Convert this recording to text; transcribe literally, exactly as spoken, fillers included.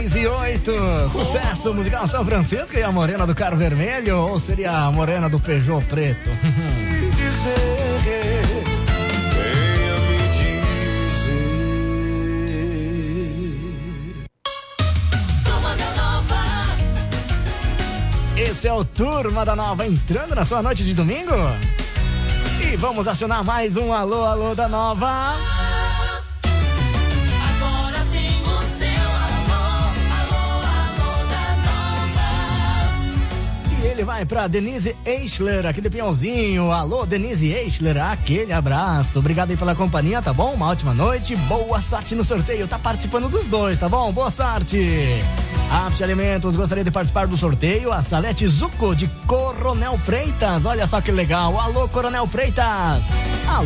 seis e oito. Sucesso musical São Francisco e a morena do carro vermelho, ou seria a morena do Peugeot preto? Esse é o Turma da Nova entrando na sua noite de domingo. E vamos acionar mais um alô, alô da Nova. Agora tem o seu alô, alô, alô da Nova. E ele vai pra Denise Eichler, aqui de Pinhãozinho. Alô, Denise Eichler, aquele abraço. Obrigado aí pela companhia, tá bom? Uma ótima noite, boa sorte no sorteio. Tá participando dos dois, tá bom? Boa sorte. Apt Alimentos, gostaria de participar do sorteio. A Salete Zucco de Coronel Freitas. Olha só que legal. Alô, Coronel Freitas. Alô.